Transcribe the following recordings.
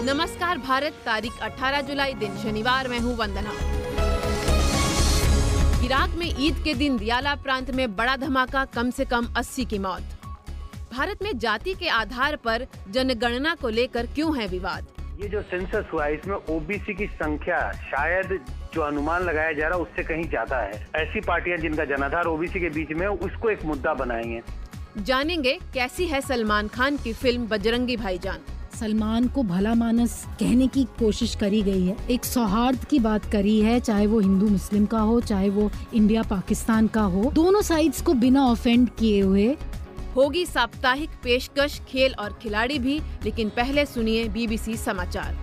नमस्कार भारत, तारीख 18 जुलाई दिन शनिवार। मैं हूं वंदना। इराक में ईद के दिन दियाला प्रांत में बड़ा धमाका, कम से कम 80 की मौत। भारत में जाति के आधार पर जनगणना को लेकर क्यों है विवाद? ये जो सेंसस हुआ है इसमें ओबीसी की संख्या शायद जो अनुमान लगाया जा रहा है उससे कहीं ज्यादा है। ऐसी पार्टियां जिनका जनाधार ओबीसी के बीच में उसको एक मुद्दा बनाएंगे। जानेंगे कैसी है सलमान खान की फिल्म बजरंगी भाईजान। सलमान को भला मानस कहने की कोशिश करी गई है, एक सौहार्द की बात करी है, चाहे वो हिंदू मुस्लिम का हो, चाहे वो इंडिया पाकिस्तान का हो, दोनों साइड्स को बिना ऑफेंड किए हुए। होगी साप्ताहिक पेशकश, खेल और खिलाड़ी भी, लेकिन पहले सुनिए बीबीसी समाचार।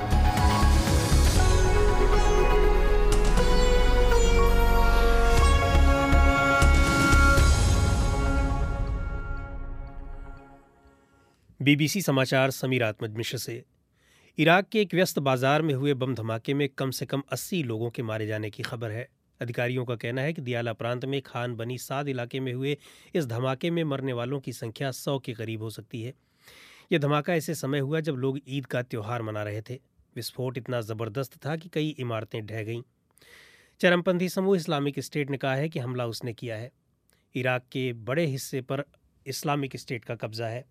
बीबीसी समाचार समीर आत्मज मिश्र से। इराक के एक व्यस्त बाजार में हुए बम धमाके में कम से कम 80 लोगों के मारे जाने की खबर है। अधिकारियों का कहना है कि दियाला प्रांत में खान बनी साद इलाके में हुए इस धमाके में मरने वालों की संख्या 100 के करीब हो सकती है। यह धमाका ऐसे समय हुआ जब लोग ईद का त्यौहार मना रहे थे। विस्फोट इतना ज़बरदस्त था कि कई इमारतें ढह गईं। चरमपंथी समूह इस्लामिक स्टेट ने कहा है कि हमला उसने किया है। इराक के बड़े हिस्से पर इस्लामिक स्टेट का कब्जा है।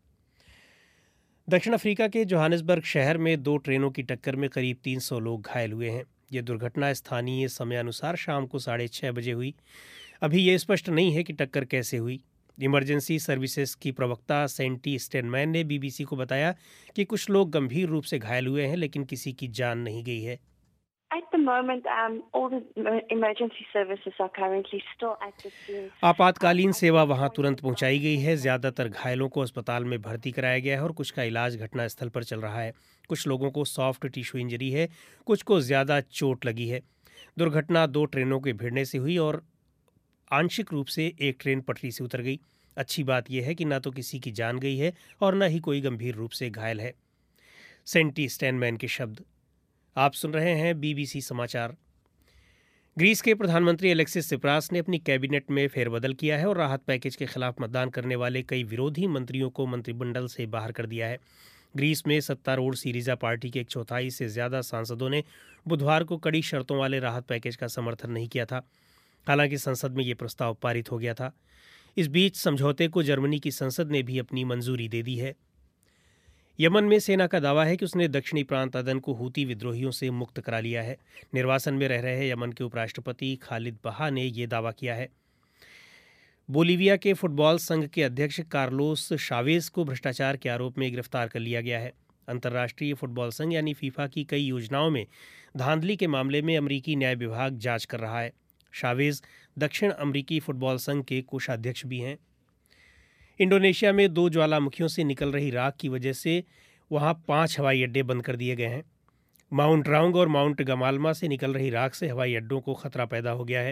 दक्षिण अफ्रीका के जोहानिसबर्ग शहर में 2 ट्रेनों की टक्कर में करीब 300 लोग घायल हुए हैं। यह दुर्घटना स्थानीय समय अनुसार शाम को 6:30 बजे हुई। अभी ये स्पष्ट नहीं है कि टक्कर कैसे हुई। इमरजेंसी सर्विसेज की प्रवक्ता सेंटी स्टेनमैन ने बीबीसी को बताया कि कुछ लोग गंभीर रूप से घायल हुए हैं, लेकिन किसी की जान नहीं गई है। At the moment, all the emergency services are currently still at the scene. आपातकालीन सेवा वहां तुरंत पहुंचाई गई है। ज़्यादातर घायलों को अस्पताल में भर्ती कराया गया है और कुछ का इलाज घटनास्थल पर चल रहा है। कुछ लोगों को सॉफ्ट टिश्यू इंजरी है, कुछ को ज़्यादा चोट लगी है। दुर्घटना 2 ट्रेनों के भिड़ने से हुई और आंशिक रूप से एक ट्रेन पटरी से उतर गई। अच्छी बात यह है कि न तो किसी की जान गई है और न ही कोई गंभीर रूप से घायल है। सेंटी स्टेनमैन के शब्द। आप सुन रहे हैं बीबीसी समाचार। ग्रीस के प्रधानमंत्री एलेक्सिस सिप्रास ने अपनी कैबिनेट में फेरबदल किया है और राहत पैकेज के खिलाफ मतदान करने वाले कई विरोधी मंत्रियों को मंत्रिमंडल से बाहर कर दिया है। ग्रीस में सत्तारूढ़ सीरिजा पार्टी के 1/4 से ज़्यादा सांसदों ने बुधवार को कड़ी शर्तों वाले राहत पैकेज का समर्थन नहीं किया था। हालांकि संसद में ये प्रस्ताव पारित हो गया था। इस बीच समझौते को जर्मनी की संसद ने भी अपनी मंजूरी दे दी है। यमन में सेना का दावा है कि उसने दक्षिणी प्रांत अदन को हूती विद्रोहियों से मुक्त करा लिया है। निर्वासन में रह रहे यमन के उपराष्ट्रपति खालिद बहा ने यह दावा किया है। बोलीविया के फुटबॉल संघ के अध्यक्ष कार्लोस शावेज को भ्रष्टाचार के आरोप में गिरफ्तार कर लिया गया है। अंतर्राष्ट्रीय फुटबॉल संघ यानी फीफा की कई योजनाओं में धांधली के मामले में अमरीकी न्याय विभाग जांच कर रहा है। शावेज दक्षिण अमरीकी फुटबॉल संघ के कोषाध्यक्ष भी हैं। इंडोनेशिया में 2 ज्वालामुखियों से निकल रही राख की वजह से वहां 5 हवाई अड्डे बंद कर दिए गए हैं। माउंट राउंग और माउंट गमालमा से निकल रही राख से हवाई अड्डों को खतरा पैदा हो गया है।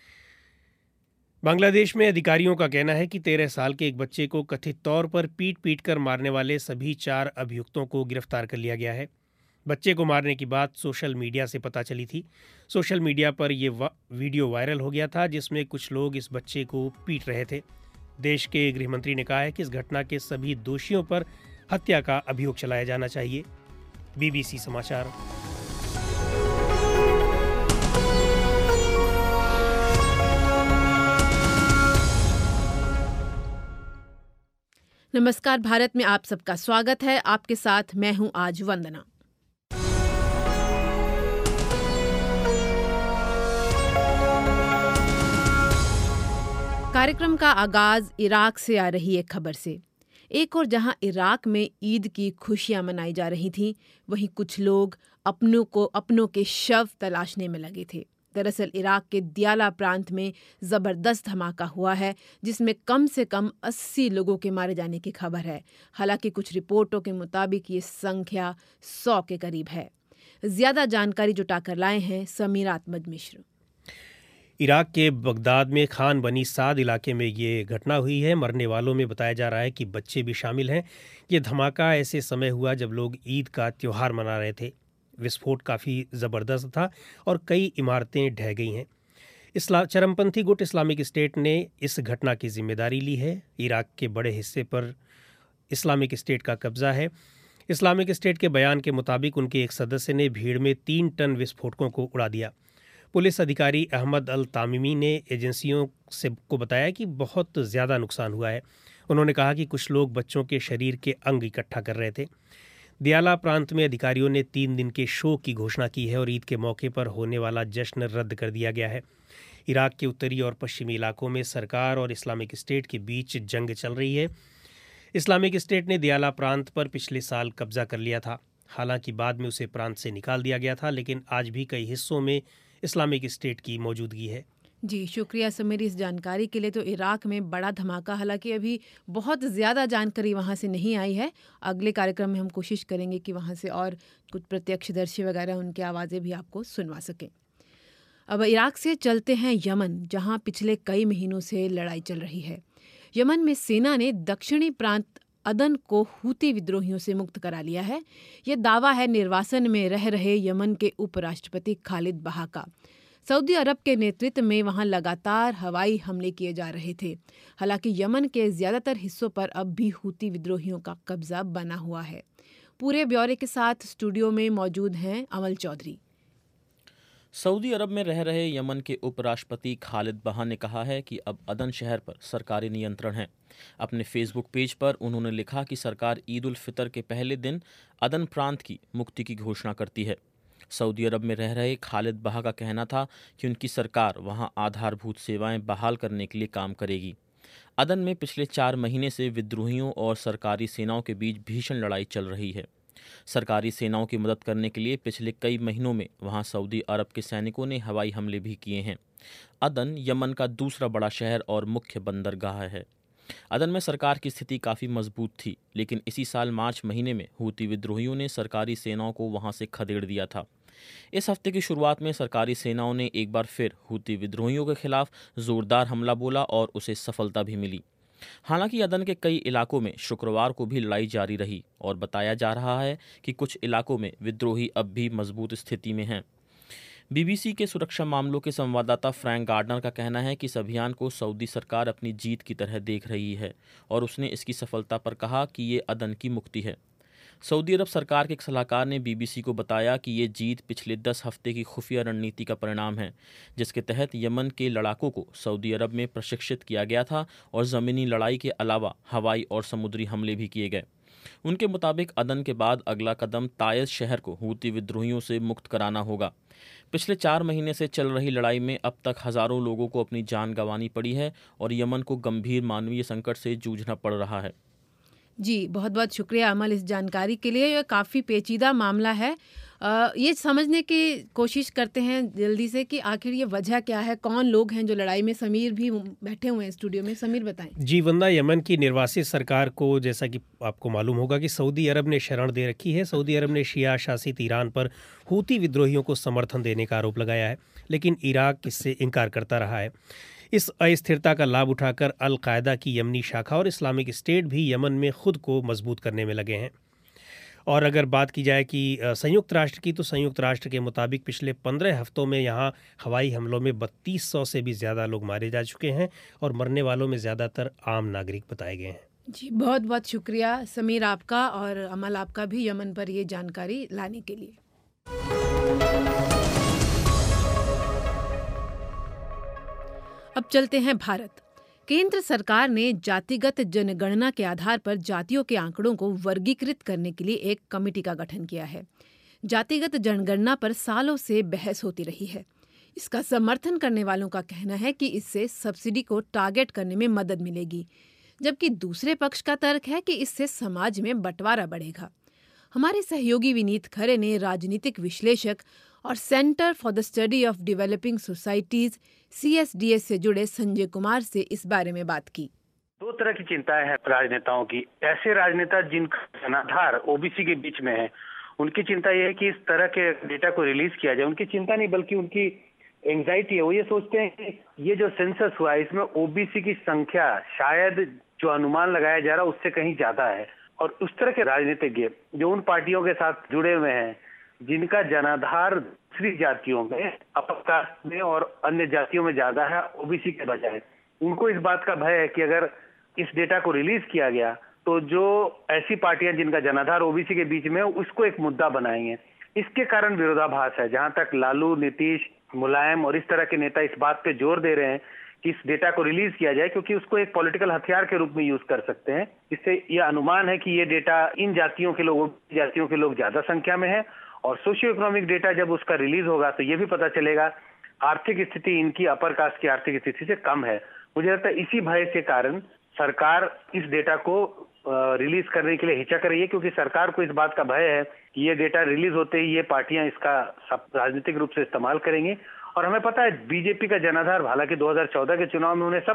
बांग्लादेश में अधिकारियों का कहना है कि 13 साल के एक बच्चे को कथित तौर पर पीट कर मारने वाले सभी 4 अभियुक्तों को गिरफ्तार कर लिया गया है। बच्चे को मारने की बात सोशल मीडिया से पता चली थी। सोशल मीडिया पर यह वीडियो वायरल हो गया था जिसमें कुछ लोग इस बच्चे को पीट रहे थे। देश के गृह मंत्री ने कहा है कि इस घटना के सभी दोषियों पर हत्या का अभियोग चलाया जाना चाहिए। बीबीसी समाचार। नमस्कार भारत में आप सबका स्वागत है। आपके साथ मैं हूं आज वंदना। कार्यक्रम का आगाज इराक से आ रही एक खबर से। एक और जहां इराक में ईद की खुशियां मनाई जा रही थीं, वहीं कुछ लोग अपनों के शव तलाशने में लगे थे। दरअसल इराक के दियाला प्रांत में ज़बरदस्त धमाका हुआ है जिसमें कम से कम 80 लोगों के मारे जाने की खबर है। हालांकि कुछ रिपोर्टों के मुताबिक ये संख्या 100 के करीब है। ज़्यादा जानकारी जुटाकर लाए हैं समीर आत्मज मिश्र। इराक के बगदाद में खान बनी साद इलाके में ये घटना हुई है। मरने वालों में बताया जा रहा है कि बच्चे भी शामिल हैं। ये धमाका ऐसे समय हुआ जब लोग ईद का त्यौहार मना रहे थे। विस्फोट काफ़ी ज़बरदस्त था और कई इमारतें ढह गई हैं। चरमपंथी गुट इस्लामिक स्टेट ने इस घटना की जिम्मेदारी ली है। इराक के बड़े हिस्से पर इस्लामिक स्टेट का कब्ज़ा है। इस्लामिक स्टेट के बयान के मुताबिक उनके एक सदस्य ने भीड़ में 3 टन विस्फोटकों को उड़ा दिया। पुलिस अधिकारी अहमद अल तामिमी ने एजेंसियों को बताया कि बहुत ज़्यादा नुकसान हुआ है। उन्होंने कहा कि कुछ लोग बच्चों के शरीर के अंग इकट्ठा कर रहे थे। दियाला प्रांत में अधिकारियों ने 3 दिन के शोक की घोषणा की है और ईद के मौके पर होने वाला जश्न रद्द कर दिया गया है। इराक के उत्तरी और पश्चिमी इलाकों में सरकार और इस्लामिक स्टेट के बीच जंग चल रही है। इस्लामिक स्टेट ने दियाला प्रांत पर पिछले साल कब्जा कर लिया था। हालांकि बाद में उसे प्रांत से निकाल दिया गया था, लेकिन आज भी कई हिस्सों में इस्लामिक स्टेट की मौजूदगी है। जी शुक्रिया समीर इस जानकारी के लिए। तो इराक में बड़ा धमाका, हालांकि अभी बहुत ज़्यादा जानकारी वहाँ से नहीं आई है। अगले कार्यक्रम में हम कोशिश करेंगे कि वहाँ से और कुछ प्रत्यक्षदर्शी वगैरह उनकी आवाज़ें भी आपको सुनवा सकें। अब इराक से चलते हैं यमन, जहाँ पिछले कई महीनों से लड़ाई चल रही है। यमन में सेना ने दक्षिणी प्रांत अदन को हूती विद्रोहियों से मुक्त करा लिया है। यह दावा है निर्वासन में रह रहे यमन के उपराष्ट्रपति खालिद बहा का। सऊदी अरब के नेतृत्व में वहां लगातार हवाई हमले किए जा रहे थे। हालांकि यमन के ज़्यादातर हिस्सों पर अब भी हूती विद्रोहियों का कब्जा बना हुआ है। पूरे ब्यौरे के साथ स्टूडियो में मौजूद हैं अमल चौधरी। सऊदी अरब में रह रहे यमन के उपराष्ट्रपति खालिद बहा ने कहा है कि अब अदन शहर पर सरकारी नियंत्रण है। अपने फेसबुक पेज पर उन्होंने लिखा कि सरकार ईद उल फितर के पहले दिन अदन प्रांत की मुक्ति की घोषणा करती है। सऊदी अरब में रह रहे खालिद बहा का कहना था कि उनकी सरकार वहां आधारभूत सेवाएं बहाल करने के लिए काम करेगी। अदन में पिछले 4 महीने से विद्रोहियों और सरकारी सेनाओं के बीच भीषण लड़ाई चल रही है। सरकारी सेनाओं की मदद करने के लिए पिछले कई महीनों में वहां सऊदी अरब के सैनिकों ने हवाई हमले भी किए हैं। अदन यमन का दूसरा बड़ा शहर और मुख्य बंदरगाह है। अदन में सरकार की स्थिति काफ़ी मजबूत थी, लेकिन इसी साल मार्च महीने में हूती विद्रोहियों ने सरकारी सेनाओं को वहां से खदेड़ दिया था। इस हफ्ते की शुरुआत में सरकारी सेनाओं ने एक बार फिर हूती विद्रोहियों के खिलाफ जोरदार हमला बोला और उसे सफलता भी मिली। हालांकि अदन के कई इलाकों में शुक्रवार को भी लड़ाई जारी रही और बताया जा रहा है कि कुछ इलाकों में विद्रोही अब भी मजबूत स्थिति में हैं। बीबीसी के सुरक्षा मामलों के संवाददाता फ्रैंक गार्डनर का कहना है कि इस अभियान को सऊदी सरकार अपनी जीत की तरह देख रही है और उसने इसकी सफलता पर कहा कि ये अदन की मुक्ति है। सऊदी अरब सरकार के एक सलाहकार ने बीबीसी को बताया कि ये जीत पिछले 10 हफ्ते की खुफिया रणनीति का परिणाम है, जिसके तहत यमन के लड़ाकों को सऊदी अरब में प्रशिक्षित किया गया था और ज़मीनी लड़ाई के अलावा हवाई और समुद्री हमले भी किए गए। उनके मुताबिक अदन के बाद अगला कदम तायज़ शहर को हूती विद्रोहियों से मुक्त कराना होगा। पिछले 4 महीने से चल रही लड़ाई में अब तक हज़ारों लोगों को अपनी जान गंवानी पड़ी है और यमन को गंभीर मानवीय संकट से जूझना पड़ रहा है। जी बहुत बहुत शुक्रिया अमल इस जानकारी के लिए। यह काफ़ी पेचीदा मामला है। ये समझने की कोशिश करते हैं जल्दी से कि आखिर ये वजह क्या है, कौन लोग हैं जो लड़ाई में। समीर भी बैठे हुए हैं स्टूडियो में, समीर बताएं। जी वंदा, यमन की निर्वासित सरकार को जैसा कि आपको मालूम होगा कि सऊदी अरब ने शरण दे रखी है। सऊदी अरब ने शिया शासित ईरान पर हूती विद्रोहियों को समर्थन देने का आरोप लगाया है, लेकिन इराक इससे इनकार करता रहा है। इस अस्थिरता का लाभ उठाकर अल कायदा की यमनी शाखा और इस्लामिक स्टेट भी यमन में खुद को मजबूत करने में लगे हैं। और अगर बात की जाए कि संयुक्त राष्ट्र की, तो संयुक्त राष्ट्र के मुताबिक पिछले 15 हफ्तों में यहाँ हवाई हमलों में 3200 से भी ज़्यादा लोग मारे जा चुके हैं और मरने वालों में ज़्यादातर आम नागरिक बताए गए हैं। जी बहुत बहुत शुक्रिया समीर आपका और अमल आपका भी यमन पर ये जानकारी लाने के लिए। अब चलते हैं भारत। केंद्र सरकार ने जातिगत जनगणना के आधार पर जातियों के आंकड़ों को वर्गीकृत करने के लिए एक कमेटी का गठन किया है। जातिगत जनगणना पर सालों से बहस होती रही है। इसका समर्थन करने वालों का कहना है कि इससे सब्सिडी को टारगेट करने में मदद मिलेगी, जबकि दूसरे पक्ष का तर्क है कि इससे समाज में बंटवारा बढ़ेगा। हमारे सहयोगी विनीत खरे ने राजनीतिक विश्लेषक और centre for the study of developing societies CSDS से जुड़े संजय कुमार से इस बारे में बात की। 2 तरह की चिंताएं हैं राजनेताओं की। ऐसे राजनेता जिनका जनाधार ओबीसी के बीच में है, उनकी चिंता यह है कि इस तरह के डेटा को रिलीज किया जाए। उनकी चिंता नहीं बल्कि उनकी एंग्जाइटी है। वो ये सोचते हैं कि ये जो सेंसस हुआ है इसमें ओबीसी की संख्या शायद जो अनुमान लगाया जा रहा है उससे कहीं ज्यादा है। और उस तरह के राजनीतिज्ञ जो उन पार्टियों के साथ जुड़े हुए हैं जिनका जनाधार दूसरी जातियों में, अपर कास्ट में और अन्य जातियों में ज्यादा है ओबीसी के बजाय, उनको इस बात का भय है कि अगर इस डेटा को रिलीज किया गया तो जो ऐसी पार्टियां जिनका जनाधार ओबीसी के बीच में उसको एक मुद्दा बनाएंगे। इसके कारण विरोधाभास है। जहां तक लालू, नीतीश, मुलायम और इस तरह के नेता इस बात पे जोर दे रहे हैं कि इस डेटा को रिलीज किया जाए, क्योंकि उसको एक पॉलिटिकल हथियार के रूप में यूज कर सकते हैं। इससे यह अनुमान है कि ये डेटा इन जातियों के लोग ज्यादा संख्या में है, और सोशियो इकोनॉमिक डेटा जब उसका रिलीज होगा तो ये भी पता चलेगा आर्थिक स्थिति इनकी अपर कास्ट की आर्थिक स्थिति से कम है। मुझे लगता है इसी भय के कारण सरकार इस डेटा को रिलीज करने के लिए हिचक रही है, क्योंकि सरकार को इस बात का भय है कि ये डेटा रिलीज होते ही ये पार्टियां इसका राजनीतिक रूप से इस्तेमाल करेंगी। और हमें पता है बीजेपी का जनाधार, हालांकि 2014 के चुनाव में उन्हें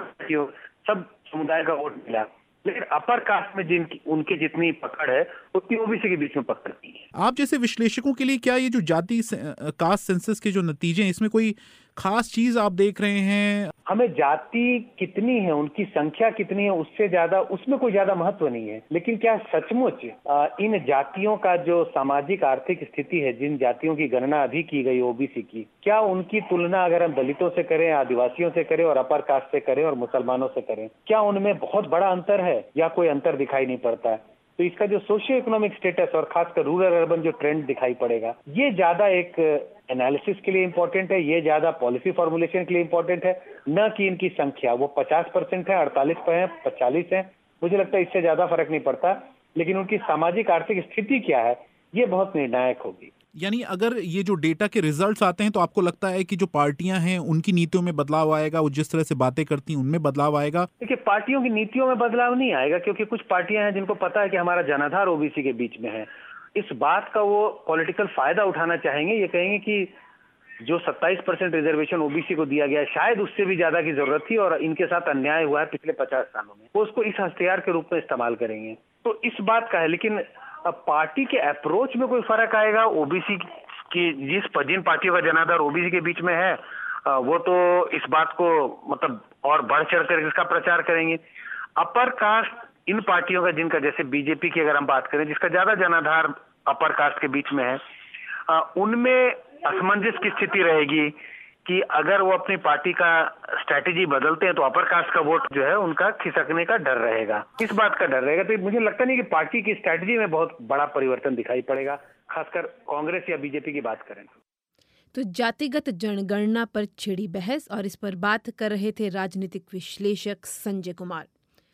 सब समुदाय का वोट मिला, लेकिन अपर कास्ट में उनकी जितनी पकड़ है उतनी ओबीसी के बीच में पकड़ नहीं है। आप जैसे विश्लेषकों के लिए क्या ये जो जाति कास्ट सेंसस के जो नतीजे हैं, इसमें कोई खास चीज आप देख रहे हैं? हमें जाति कितनी है, उनकी संख्या कितनी है, उससे ज्यादा उसमें कोई ज्यादा महत्व नहीं है। लेकिन क्या सचमुच इन जातियों का जो सामाजिक आर्थिक स्थिति है, जिन जातियों की गणना अभी की गई ओबीसी की, क्या उनकी तुलना अगर हम दलितों से करें, आदिवासियों से करें और अपर कास्ट से करें और मुसलमानों से करें, क्या उनमें बहुत बड़ा अंतर है या कोई अंतर दिखाई नहीं पड़ता है? तो इसका जो सोशियो इकोनॉमिक स्टेटस और खासकर रूरल अर्बन जो ट्रेंड दिखाई पड़ेगा, ये ज्यादा एक एनालिसिस के लिए इम्पोर्टेंट है, ये ज्यादा पॉलिसी फॉर्मुलेशन के लिए इम्पोर्टेंट है, न कि इनकी संख्या। वो 50% है, 48 पे है, 45 है, मुझे लगता है इससे ज्यादा फर्क नहीं पड़ता। लेकिन उनकी सामाजिक आर्थिक स्थिति क्या है, ये बहुत निर्णायक होगी। यानी अगर ये जो डेटा के रिजल्ट्स आते हैं तो आपको लगता है कि जो पार्टियां हैं उनकी नीतियों में बदलाव आएगा, वो जिस तरह से बातें करती हैं उनमें बदलाव आएगा? देखिए, पार्टियों की नीतियों में बदलाव नहीं आएगा, क्योंकि कुछ पार्टियां हैं जिनको पता है कि हमारा जनाधार ओबीसी के बीच में है। इस बात का वो पॉलिटिकल फायदा उठाना चाहेंगे। ये कहेंगे कि जो 27% रिजर्वेशन ओबीसी को दिया गया, शायद उससे भी ज्यादा की जरूरत थी और इनके साथ अन्याय हुआ है पिछले 50 सालों में, वो उसको इस हथियार के रूप में इस्तेमाल करेंगे। तो इस बात का है। लेकिन अब पार्टी के अप्रोच में कोई फर्क आएगा? ओबीसी की जिन पार्टियों का जनाधार ओबीसी के बीच में है, वो तो इस बात को मतलब और बढ़ चढ़ कर इसका प्रचार करेंगे। अपर कास्ट इन पार्टियों का, जिनका जैसे बीजेपी की अगर हम बात करें, जिसका ज्यादा जनाधार अपर कास्ट के बीच में है, उनमें असमंजस की स्थिति रहेगी कि अगर वो अपनी पार्टी का स्ट्रैटेजी बदलते हैं तो अपर कास्ट का वोट जो है उनका खिसकने का डर रहेगा, इस बात का डर रहेगा। तो मुझे लगता नहीं कि पार्टी की स्ट्रैटेजी में बहुत बड़ा परिवर्तन दिखाई पड़ेगा, खासकर कांग्रेस या बीजेपी की बात करें तो। जातिगत जनगणना पर छिड़ी बहस, और इस पर बात कर रहे थे राजनीतिक विश्लेषक संजय कुमार।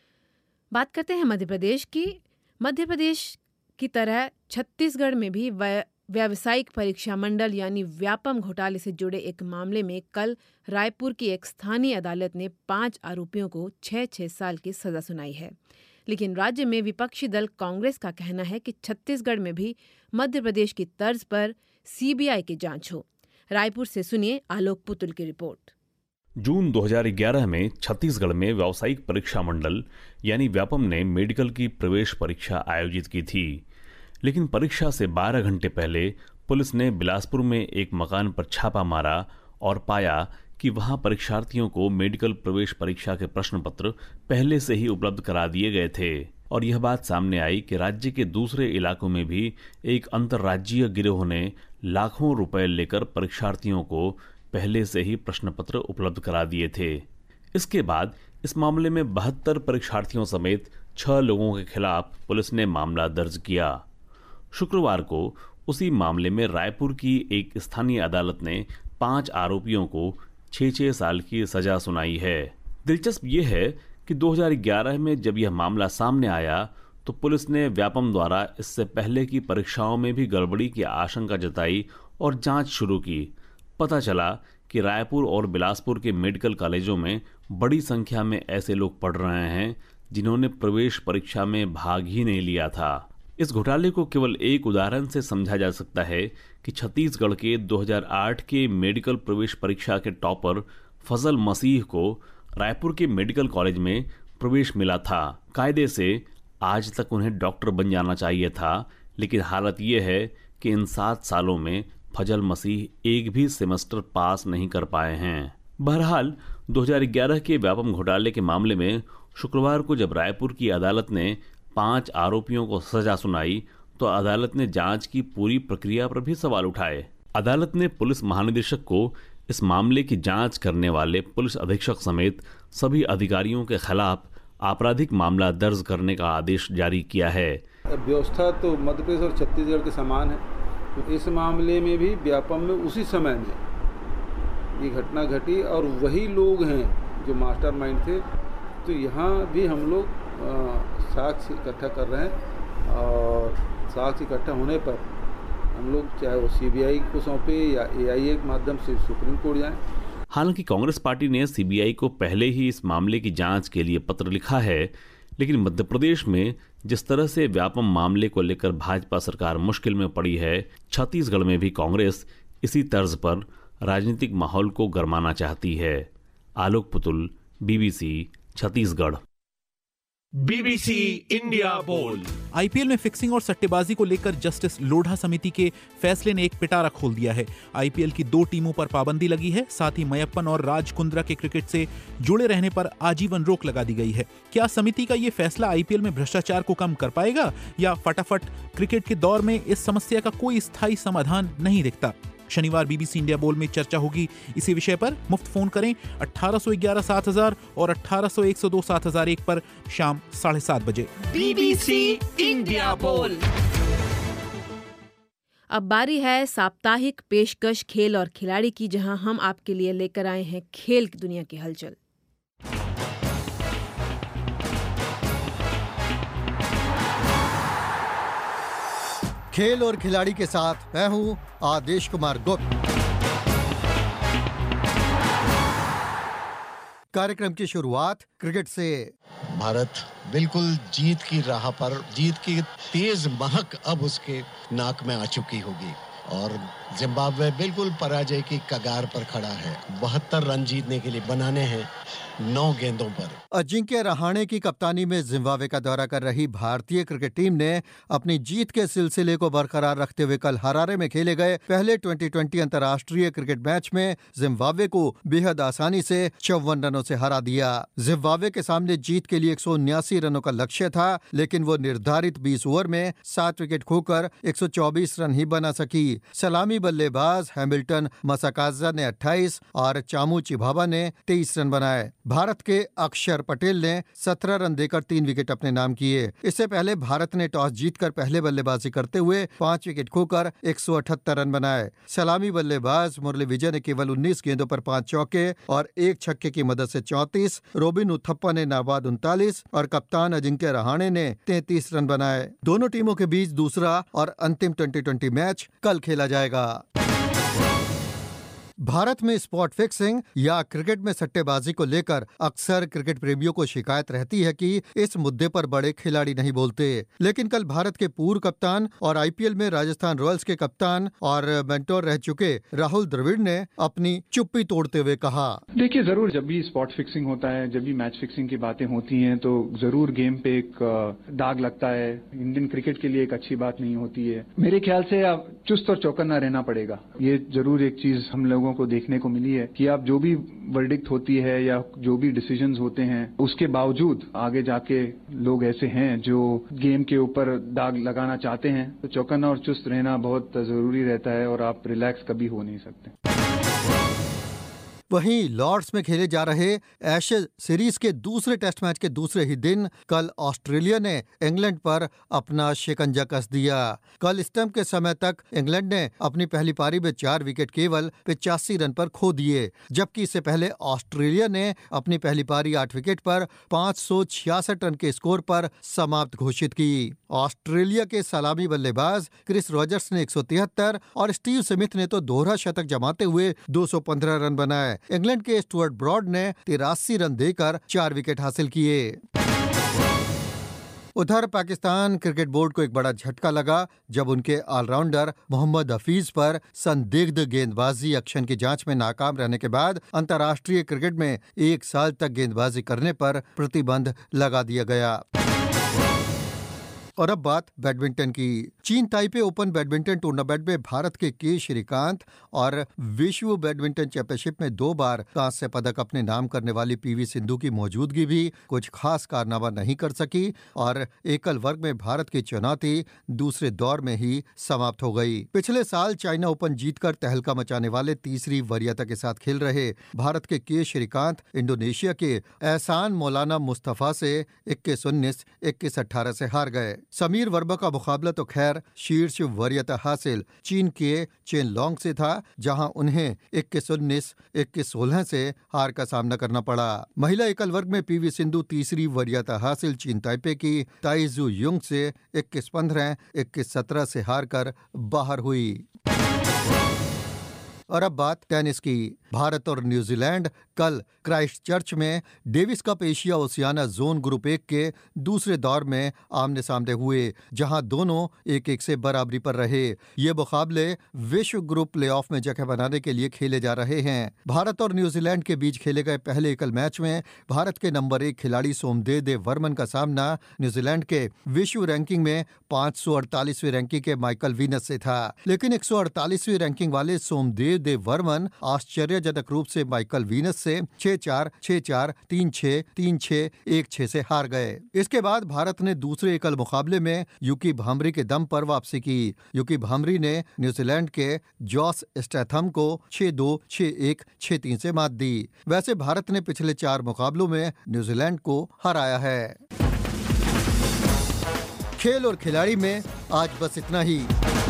बात करते हैं मध्य प्रदेश की। मध्य प्रदेश की तरह छत्तीसगढ़ में भी व्यावसायिक परीक्षा मंडल यानी व्यापम घोटाले से जुड़े एक मामले में कल रायपुर की एक स्थानीय अदालत ने 5 आरोपियों को 6-6 साल की सजा सुनाई है। लेकिन राज्य में विपक्षी दल कांग्रेस का कहना है कि छत्तीसगढ़ में भी मध्य प्रदेश की तर्ज पर सीबीआई की जांच हो। रायपुर से सुनिए आलोक पुतुल की रिपोर्ट। जून 2011 में छत्तीसगढ़ में व्यावसायिक परीक्षा मंडल यानी व्यापम ने मेडिकल की प्रवेश परीक्षा आयोजित की थी। लेकिन परीक्षा से 12 घंटे पहले पुलिस ने बिलासपुर में एक मकान पर छापा मारा और पाया कि वहां परीक्षार्थियों को मेडिकल प्रवेश परीक्षा के प्रश्न पत्र पहले से ही उपलब्ध करा दिए गए थे। और यह बात सामने आई कि राज्य के दूसरे इलाकों में भी एक अंतर्राज्यीय गिरोह ने लाखों रुपए लेकर परीक्षार्थियों को पहले से ही प्रश्न पत्र उपलब्ध करा दिए थे। इसके बाद इस मामले में 72 परीक्षार्थियों समेत 6 लोगों के खिलाफ पुलिस ने मामला दर्ज किया। शुक्रवार को उसी मामले में रायपुर की एक स्थानीय अदालत ने 5 आरोपियों को 6-6 साल की सजा सुनाई है। दिलचस्प यह है कि 2011 में जब यह मामला सामने आया तो पुलिस ने व्यापम द्वारा इससे पहले की परीक्षाओं में भी गड़बड़ी की आशंका जताई और जांच शुरू की। पता चला कि रायपुर और बिलासपुर के मेडिकल कॉलेजों में बड़ी संख्या में ऐसे लोग पढ़ रहे हैं जिन्होंने प्रवेश परीक्षा में भाग ही नहीं लिया था। इस घोटाले को केवल एक उदाहरण से समझा जा सकता है कि छत्तीसगढ़ के 2008 के मेडिकल प्रवेश परीक्षा के टॉपर फजल मसीह को रायपुर के मेडिकल कॉलेज में प्रवेश मिला था। कायदे से आज तक उन्हें डॉक्टर बन जाना चाहिए था, लेकिन हालत यह है कि इन 7 सालों में फजल मसीह एक भी सेमेस्टर पास नहीं कर पाए हैं। बहरहाल 2011 के व्यापम घोटाले के मामले में शुक्रवार को जब रायपुर की अदालत ने 5 आरोपियों को सजा सुनाई तो अदालत ने जांच की पूरी प्रक्रिया पर भी सवाल उठाए। अदालत ने पुलिस महानिदेशक को इस मामले की जांच करने वाले पुलिस अधीक्षक समेत सभी अधिकारियों के खिलाफ आपराधिक मामला दर्ज करने का आदेश जारी किया है। व्यवस्था तो मध्य प्रदेश और छत्तीसगढ़ के समान है, तो इस मामले में भी व्यापम में उसी समय में ये घटना घटी और वही लोग हैं जो मास्टरमाइंड थे। तो यहाँ भी हम लोग साक्ष्य इकट्ठा कर रहे हैं और साक्ष्य इकट्ठा होने पर हम लोग चाहे वो सीबीआई को सौंपे या एआईए के माध्यम से सुप्रीम कोर्ट जाएं। हालांकि कांग्रेस पार्टी ने सीबीआई को पहले ही इस मामले की जांच के लिए पत्र लिखा है, लेकिन मध्य प्रदेश में जिस तरह से व्यापम मामले को लेकर भाजपा सरकार मुश्किल में पड़ी है, छत्तीसगढ़ में भी कांग्रेस इसी तर्ज पर राजनीतिक माहौल को गरमाना चाहती है। Alok Putul, BBC, Chhattisgarh. BBC India Bol. IPL में फिक्सिंग और सट्टेबाजी को लेकर जस्टिस लोढ़ा समिति के फैसले ने एक पिटारा खोल दिया है। आईपीएल की 2 टीमों पर पाबंदी लगी है, साथ ही मयप्पन और राज कुंद्रा के क्रिकेट से जुड़े रहने पर आजीवन रोक लगा दी गई है। क्या समिति का ये फैसला आईपीएल में भ्रष्टाचार को कम कर पाएगा या फटाफट क्रिकेट के दौर में इस समस्या का कोई स्थायी समाधान नहीं दिखता? शनिवार बीबीसी इंडिया बोल में चर्चा होगी इसी विषय पर। मुफ्त फोन करें 1811-7000 और 1800-102-7001 पर शाम 7:30 बजे। बीबीसी इंडिया बोल। अब बारी है साप्ताहिक पेशकश खेल और खिलाड़ी की, जहां हम आपके लिए लेकर आए हैं खेल की दुनिया की हलचल। खेल और खिलाड़ी के साथ मैं हूं आदेश कुमार गुप्त। कार्यक्रम की शुरुआत क्रिकेट से। भारत बिल्कुल जीत की राह पर, जीत की तेज महक अब उसके नाक में आ चुकी होगी और जिम्बाब्वे बिल्कुल पराजय की कगार पर खड़ा है। 72 रन जीतने के लिए बनाने हैं 9 गेंदों पर। अजिंक्य रहाणे की कप्तानी में जिम्बाब्वे का दौरा कर रही भारतीय क्रिकेट टीम ने अपनी जीत के सिलसिले को बरकरार रखते हुए कल हरारे में खेले गए पहले 2020 अंतर्राष्ट्रीय क्रिकेट मैच में जिम्बाब्वे को बेहद आसानी से 54 रनों से हरा दिया। जिम्बाब्वे के सामने जीत के लिए 179 रनों का लक्ष्य था, लेकिन वो निर्धारित 20 ओवर में 7 विकेट खोकर 124 रन ही बना सकी। सलामी बल्लेबाज हैमिल्टन मसाकाजा ने 28 और चामू चिभाबा ने 23 रन बनाए। भारत के अक्षर पटेल ने 17 रन देकर 3 विकेट अपने नाम किए। इससे पहले भारत ने टॉस जीतकर पहले बल्लेबाजी करते हुए 5 विकेट खोकर 178 रन बनाए। सलामी बल्लेबाज मुरली विजय ने केवल 19 गेंदों पर 5 चौके और 1 छक्के की मदद से 34, रोबिन उथप्पा ने नाबाद 39 और कप्तान अजिंक्य रहाणे ने 33 रन बनाए। दोनों टीमों के बीच दूसरा और अंतिम 2020 मैच कल खेला जाएगा। भारत में स्पॉट फिक्सिंग या क्रिकेट में सट्टेबाजी को लेकर अक्सर क्रिकेट प्रेमियों को शिकायत रहती है कि इस मुद्दे पर बड़े खिलाड़ी नहीं बोलते, लेकिन कल भारत के पूर्व कप्तान और आईपीएल में राजस्थान रॉयल्स के कप्तान और मेंटोर रह चुके राहुल द्रविड़ ने अपनी चुप्पी तोड़ते हुए कहा, देखिए जरूर जब भी स्पॉट फिक्सिंग होता है, जब भी मैच फिक्सिंग की बातें होती हैं तो जरूर गेम पे एक दाग लगता है। इंडियन क्रिकेट के लिए एक अच्छी बात नहीं होती है। मेरे ख्याल से अब चुस्त और चौकन्ना रहना पड़ेगा। ये जरूर एक चीज हम लोगों को देखने को मिली है कि आप जो भी वर्डिक्ट होती है या जो भी डिसीजंस होते हैं, उसके बावजूद आगे जाके लोग ऐसे हैं जो गेम के ऊपर दाग लगाना चाहते हैं। तो चौकन्ना और चुस्त रहना बहुत जरूरी रहता है और आप रिलैक्स कभी हो नहीं सकते। वहीं लॉर्ड्स में खेले जा रहे एशेज सीरीज के दूसरे टेस्ट मैच के दूसरे ही दिन कल ऑस्ट्रेलिया ने इंग्लैंड पर अपना शिकंजा कस दिया। कल स्टंप के समय तक इंग्लैंड ने अपनी पहली पारी में 4 विकेट केवल 85 रन पर खो दिए, जबकि इससे पहले ऑस्ट्रेलिया ने अपनी पहली पारी 8 विकेट पर 566 रन के स्कोर पर समाप्त घोषित की। ऑस्ट्रेलिया के सलामी बल्लेबाज क्रिस रॉजर्स ने 173 और स्टीव स्मिथ ने तो दोहरा शतक जमाते हुए 215 रन बनाए। इंग्लैंड के स्टुअर्ट ब्रॉड ने 83 रन देकर 4 विकेट हासिल किए। उधर पाकिस्तान क्रिकेट बोर्ड को एक बड़ा झटका लगा जब उनके ऑलराउंडर मोहम्मद हफीज पर संदिग्ध गेंदबाजी एक्शन की जांच में नाकाम रहने के बाद अंतर्राष्ट्रीय क्रिकेट में 1 साल तक गेंदबाजी करने पर प्रतिबंध लगा दिया गया। और अब बात बैडमिंटन की। चीन ताइपे ओपन बैडमिंटन टूर्नामेंट में भारत के श्रीकांत और विश्व बैडमिंटन चैंपियनशिप में 2 बार कांस्य पदक अपने नाम करने वाली पीवी सिंधु की मौजूदगी भी कुछ खास कारनामा नहीं कर सकी और एकल वर्ग में भारत की चुनौती दूसरे दौर में ही समाप्त हो गई। पिछले साल चाइना ओपन जीतकर तहलका मचाने वाले तीसरी वरीयता के साथ खेल रहे भारत के श्रीकांत इंडोनेशिया के एहसान मौलाना मुस्तफा से 21-19, 21-18 से हार गए। समीर वर्मा का मुकाबला तो खैर शीर्ष वरीयता हासिल चीन के चेन लॉन्ग से था, जहां उन्हें 21-19, 21-16 से हार का सामना करना पड़ा। महिला एकल वर्ग में पीवी सिंधु तीसरी वरीयता हासिल चीन ताइपे की ताइजू युंग से 21-15, 21-17 से हार कर बाहर हुई। और अब बात टेनिस की। भारत और न्यूजीलैंड कल क्राइस्टचर्च में Davis Cup Asia Oceania zone group 1 के दूसरे दौर में आमने सामने हुए, जहां दोनों 1-1 से बराबरी पर रहे। ये मुकाबले विश्व ग्रुप प्लेऑफ में जगह बनाने के लिए खेले जा रहे हैं। भारत और न्यूजीलैंड के बीच खेले गए पहले एकल मैच में भारत के नंबर 1 खिलाड़ी सोमदेव वर्मन का सामना न्यूजीलैंड के विश्व रैंकिंग में 548वीं रैंकिंग के माइकल वीनस से था, लेकिन 148वीं रैंकिंग वाले सोमदेव वर्मन आश्चर्यजनक रूप से माइकल वीनस से 6-4, 6-4, 3-6, 3-6, 1-6 से हार गए। इसके बाद भारत ने दूसरे एकल मुकाबले में यूकी भामरी के दम पर वापसी की। यूकी भामरी ने न्यूजीलैंड के जॉस स्टैथम को 6-2, 6-1, 6-3 से मात दी। वैसे भारत ने पिछले 4 मुकाबलों में न्यूजीलैंड को हराया है। खेल और खिलाड़ी में आज बस इतना ही।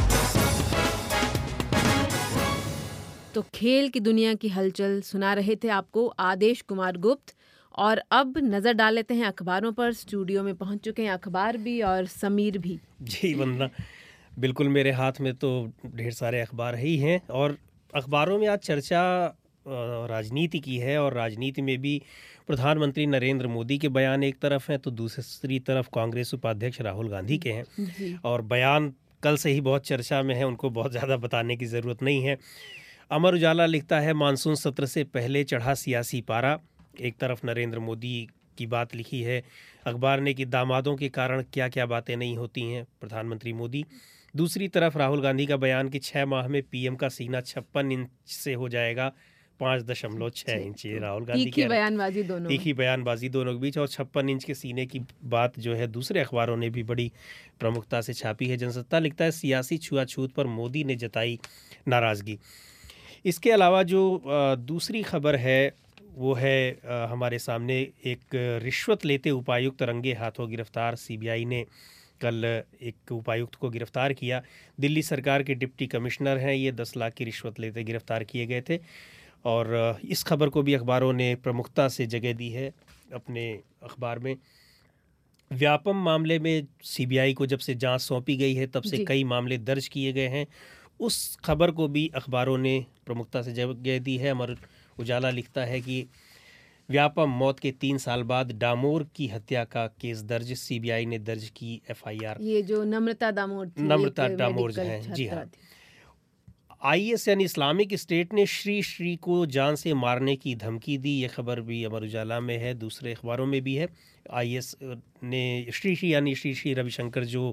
तो खेल की दुनिया की हलचल सुना रहे थे आपको आदेश कुमार गुप्त। और अब नजर डाल लेते हैं अखबारों पर। स्टूडियो में पहुंच चुके हैं अखबार भी और समीर भी। जी वंदना, बिल्कुल मेरे हाथ में तो ढेर सारे अखबार ही हैं और अखबारों में आज चर्चा राजनीति की है। और राजनीति में भी प्रधानमंत्री नरेंद्र मोदी के बयान एक तरफ हैं तो दूसरी तरफ कांग्रेस उपाध्यक्ष राहुल गांधी के हैं। और बयान कल से ही बहुत चर्चा में है, उनको बहुत ज़्यादा बताने की ज़रूरत नहीं है। अमर उजाला लिखता है मानसून सत्र से पहले चढ़ा सियासी पारा। एक तरफ नरेंद्र मोदी की बात लिखी है अखबार ने कि दामादों के कारण क्या क्या बातें नहीं होती हैं प्रधानमंत्री मोदी। दूसरी तरफ राहुल गांधी का बयान कि 6 माह में पीएम का सीना 56 इंच से हो जाएगा 5.6 इंच। राहुल गांधी की बयानबाजी दोनों के बीच। और 56 इंच के सीने की बात जो है दूसरे अखबारों ने भी बड़ी प्रमुखता से छापी है। जनसत्ता लिखता है सियासी छुआछूत पर मोदी ने जताई नाराज़गी। इसके अलावा जो दूसरी खबर है वो है हमारे सामने एक रिश्वत लेते उपायुक्त रंगे हाथों गिरफ्तार। सीबीआई ने कल एक उपायुक्त को गिरफ्तार किया। दिल्ली सरकार के डिप्टी कमिश्नर हैं, ये 10 लाख की रिश्वत लेते गिरफ्तार किए गए थे। और इस खबर को भी अखबारों ने प्रमुखता से जगह दी है अपने अखबार में। व्यापम मामले में सीबीआई को जब से जांच सौंपी गई है तब से कई मामले दर्ज किए गए हैं, उस खबर को भी अखबारों ने प्रमुखता से जगह दी है। अमर उजाला लिखता है कि व्यापम मौत के 3 साल बाद डामोर की हत्या का केस दर्ज। सीबीआई ने दर्ज की एफआईआर। ये जो नम्रता डामोर हैं, जी हाँ। आईएस यानी इस्लामिक स्टेट ने श्री को जान से मारने की धमकी दी। ये खबर भी अमर उजाला में है, दूसरे अखबारों में भी है। आईएस ने श्री यानी श्री रविशंकर जो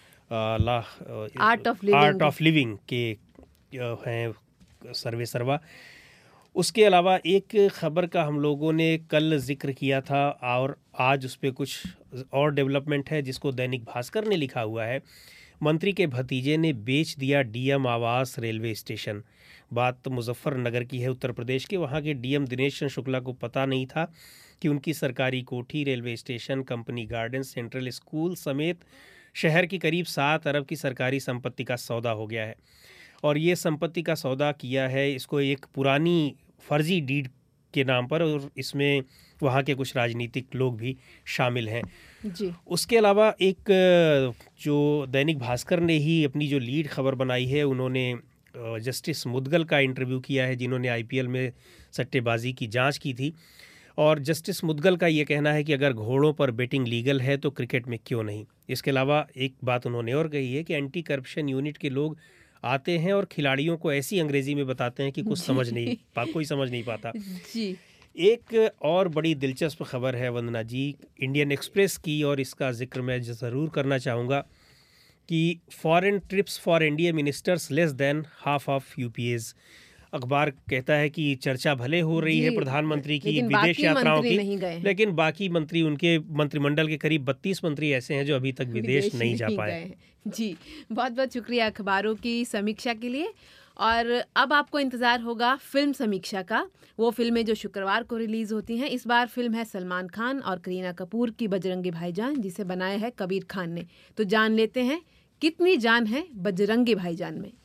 आर्ट ऑफ लिविंग के हैं सर्वे सर्वा। उसके अलावा एक खबर का हम लोगों ने कल जिक्र किया था और आज उस पर कुछ और डेवलपमेंट है जिसको दैनिक भास्कर ने लिखा हुआ है। मंत्री के भतीजे ने बेच दिया डीएम आवास रेलवे स्टेशन। बात तो मुजफ्फरनगर की है, उत्तर प्रदेश के। वहाँ के डीएम दिनेश चंद्र शुक्ला को पता नहीं था कि उनकी सरकारी कोठी, railway station, company garden, central school समेत शहर की करीब 7 अरब की सरकारी संपत्ति का सौदा हो गया है। और ये संपत्ति का सौदा किया है इसको एक पुरानी फर्जी डीड के नाम पर, और इसमें वहाँ के कुछ राजनीतिक लोग भी शामिल हैं जी। उसके अलावा एक जो दैनिक भास्कर ने ही अपनी जो लीड खबर बनाई है, उन्होंने जस्टिस मुदगल का इंटरव्यू किया है जिन्होंने आईपीएल में सट्टेबाजी की जांच की थी। और जस्टिस मुदगल का ये कहना है कि अगर घोड़ों पर बेटिंग लीगल है तो क्रिकेट में क्यों नहीं। इसके अलावा एक बात उन्होंने और कही है कि एंटी करप्शन यूनिट के लोग आते हैं और खिलाड़ियों को ऐसी अंग्रेजी में बताते हैं कि कोई समझ नहीं पाता। एक और बड़ी दिलचस्प खबर है वंदना जी, इंडियन एक्सप्रेस की, और इसका जिक्र मैं ज़रूर करना चाहूँगा कि foreign trips for India ministers less than half of UPA's. अखबार कहता है कि चर्चा भले हो रही है प्रधानमंत्री की विदेश यात्राओं की, लेकिन बाकी मंत्री, उनके मंत्रिमंडल के करीब 32 मंत्री ऐसे हैं जो अभी तक विदेश नहीं जा पाए। जी, बहुत बहुत शुक्रिया अखबारों की समीक्षा के लिए। और अब आपको इंतज़ार होगा फिल्म समीक्षा का। वो फिल्में जो शुक्रवार को रिलीज़ होती हैं। इस बार फिल्म है सलमान खान और करीना कपूर की बजरंगी भाईजान, जिसे बनाया है कबीर खान ने। तो जान लेते हैं कितनी जान है बजरंगी भाईजान में।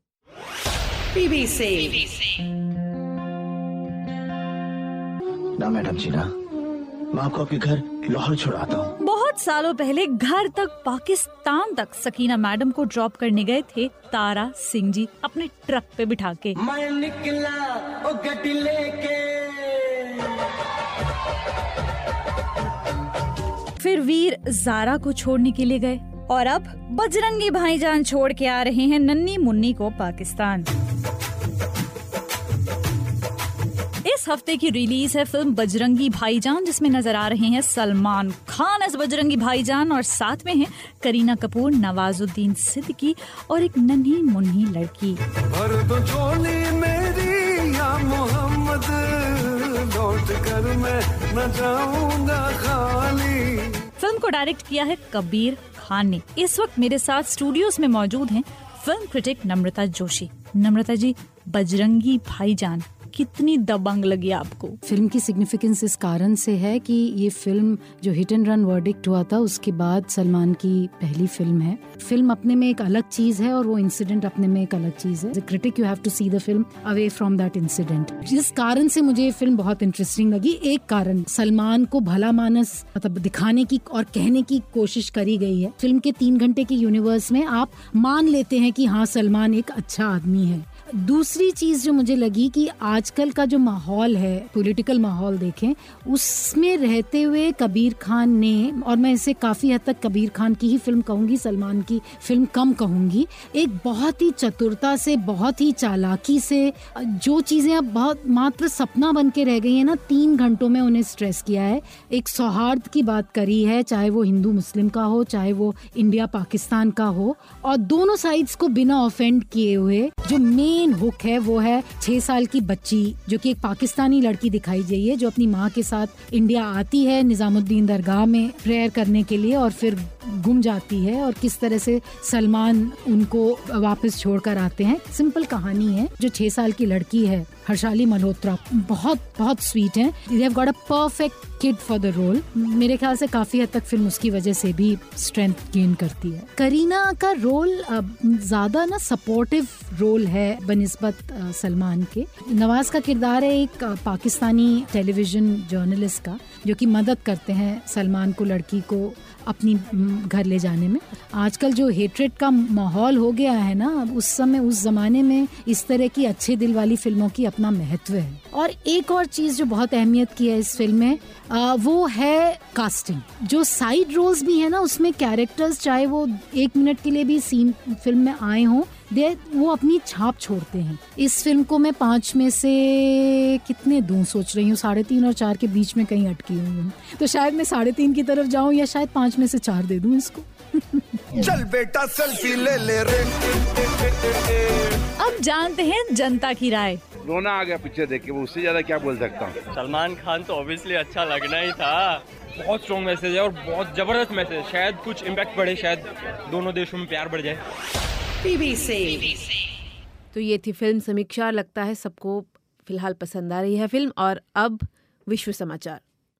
ना मैडम जी ना, मैं आपको आपके घर लाहौर छुड़ाता हूँ। बहुत सालों पहले घर तक पाकिस्तान तक सकीना मैडम को ड्रॉप करने गए थे तारा सिंह जी अपने ट्रक पे बिठा के। मैं निकला ओ गड्डी लेके, फिर वीर ज़ारा को छोड़ने के लिए गए और अब बजरंगी भाईजान छोड़ के आ रहे हैं नन्ही मुन्नी को पाकिस्तान। इस हफ्ते की रिलीज है फिल्म बजरंगी भाईजान, जिसमें नजर आ रहे हैं सलमान खान एज बजरंगी भाईजान और साथ में हैं करीना कपूर, नवाजुद्दीन सिद्दीकी और एक नन्ही मुन्नी लड़की। भर दो झोली मेरी या मोहम्मद, लौट कर मैं न जाऊंगा खाली। फिल्म को डायरेक्ट किया है कबीर खान ने। इस वक्त मेरे साथ स्टूडियोज में मौजूद हैं फिल्म क्रिटिक नम्रता जोशी। नम्रता जी, बजरंगी भाईजान कितनी दबंग लगी आपको? फिल्म की सिग्निफिकेंस इस कारण से है कि ये फिल्म जो हिट एंड रन वर्डिक्ट हुआ था उसके बाद सलमान की पहली फिल्म है। फिल्म अपने में एक अलग चीज है और वो इंसिडेंट अपने में एक अलग चीज है। As a critic you have to see the film away from that incident. जिस कारण से मुझे ये फिल्म बहुत इंटरेस्टिंग लगी, एक कारण सलमान को भला मानस मतलब दिखाने की और कहने की कोशिश करी गई है। फिल्म के 3 घंटे के यूनिवर्स में आप मान लेते हैं कि हाँ सलमान एक अच्छा आदमी है। दूसरी चीज जो मुझे लगी कि आजकल का जो माहौल है, पॉलिटिकल माहौल देखें, उसमें रहते हुए कबीर खान ने, और मैं इसे काफी हद तक कबीर खान की ही फिल्म कहूंगी, सलमान की फिल्म कम कहूंगी, एक बहुत ही चतुरता से, बहुत ही चालाकी से जो चीजें अब बहुत मात्र सपना बन के रह गई है ना, 3 घंटों में उन्हें स्ट्रेस किया है। एक सौहार्द की बात करी है, चाहे वो हिंदू मुस्लिम का हो, चाहे वो इंडिया पाकिस्तान का हो, और दोनों साइड्स को बिना ऑफेंड किए हुए। जो मेन हुक है वो है 6 साल की बच्ची, जो कि एक पाकिस्तानी लड़की दिखाई गई है, जो अपनी माँ के साथ इंडिया आती है निजामुद्दीन दरगाह में प्रेयर करने के लिए और फिर गुम जाती है, और किस तरह से सलमान उनको वापस छोड़कर आते हैं। सिंपल कहानी है। जो 6 साल की लड़की है हर्षाली मल्होत्रा, बहुत बहुत स्वीट है। They have got a perfect kid for the role. मेरे ख्याल से काफी हद तक फिल्म उसकी वजह से भी स्ट्रेंथ गेन करती है। करीना का रोल ज्यादा ना सपोर्टिव रोल है बनिस्बत सलमान के। नवाज का किरदार है एक पाकिस्तानी टेलीविजन जर्नलिस्ट का, जो कि मदद करते हैं सलमान को लड़की को अपनी घर ले जाने में। आजकल जो हेट्रेड का माहौल हो गया है ना, उस समय उस जमाने में इस तरह की अच्छे दिल वाली फिल्मों की अपना महत्व है। और एक और चीज जो बहुत अहमियत की है इस फिल्म में, वो है कास्टिंग। जो साइड रोल्स भी है ना, उसमें कैरेक्टर्स चाहे वो 1 मिनट के लिए भी सीन फिल्म में आए हों, वो अपनी छाप छोड़ते हैं। इस फिल्म को मैं 5 में से कितने दूं सोच रही हूँ, 3.5 और 4 के बीच में कहीं अटकी हुई हूँ। तो शायद मैं 3.5 की तरफ जाऊँ या शायद 5 में से 4 दे दूं इसको। चल बेटा सेल्फी ले ले रे। अब जानते हैं जनता की राय। रोना आ गया पिक्चर देख के, वो उससे ज्यादा क्या बोल सकता हूँ। सलमान खान तो ऑब्वियसली अच्छा लगना ही था। बहुत स्ट्रॉन्ग मैसेज है और बहुत जबरदस्त मैसेज है। शायद कुछ इम्पैक्ट बढ़े, शायद दोनों देशों में प्यार बढ़ जाए। तो ये थी फिल्म समीक्षा। लगता है सबको फिलहाल पसंद आ रही है फिल्म। और अब विश्व समाचार।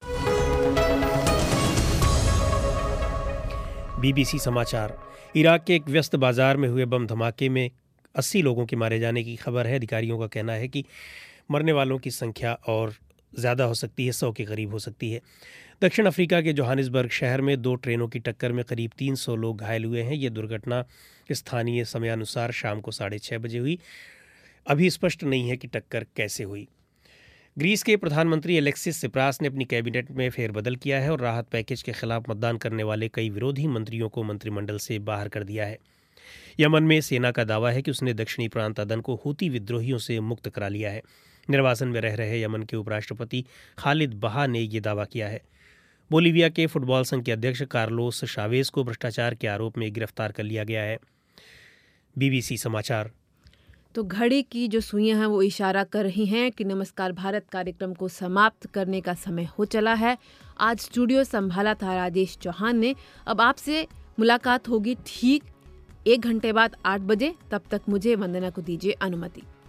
बीबीसी समाचार। इराक के एक व्यस्त बाजार में हुए बम धमाके में 80 लोगों के मारे जाने की खबर है। अधिकारियों का कहना है कि मरने वालों की संख्या और ज़्यादा हो सकती है, 100 के करीब हो सकती है। दक्षिण अफ्रीका के जोहानिसबर्ग शहर में 2 ट्रेनों की टक्कर में करीब 300 लोग घायल हुए हैं। ये दुर्घटना स्थानीय समयानुसार शाम को 6:30 बजे हुई। अभी स्पष्ट नहीं है कि टक्कर कैसे हुई। ग्रीस के प्रधानमंत्री एलेक्सिस सिप्रास ने अपनी कैबिनेट में फेरबदल किया है और राहत पैकेज के खिलाफ मतदान करने वाले कई विरोधी मंत्रियों को मंत्रिमंडल से बाहर कर दिया है। यमन में सेना का दावा है कि उसने दक्षिणी प्रांत अदन को हूती विद्रोहियों से मुक्त करा लिया है। निर्वासन में रह रहे यमन के उपराष्ट्रपति खालिद बहा ने ये दावा किया है। बोलीविया के फुटबॉल संघ के अध्यक्ष कार्लोस शावेज को भ्रष्टाचार के आरोप में गिरफ्तार कर लिया गया है। BBC समाचार। तो घड़ी की जो सुइयां हैं वो इशारा कर रही हैं कि नमस्कार भारत कार्यक्रम को समाप्त करने का समय हो चला है। आज स्टूडियो संभाला था राजेश चौहान ने। अब आपसे मुलाकात होगी ठीक 1 घंटे बाद 8 बजे। तब तक मुझे वंदना को दीजिए अनुमति।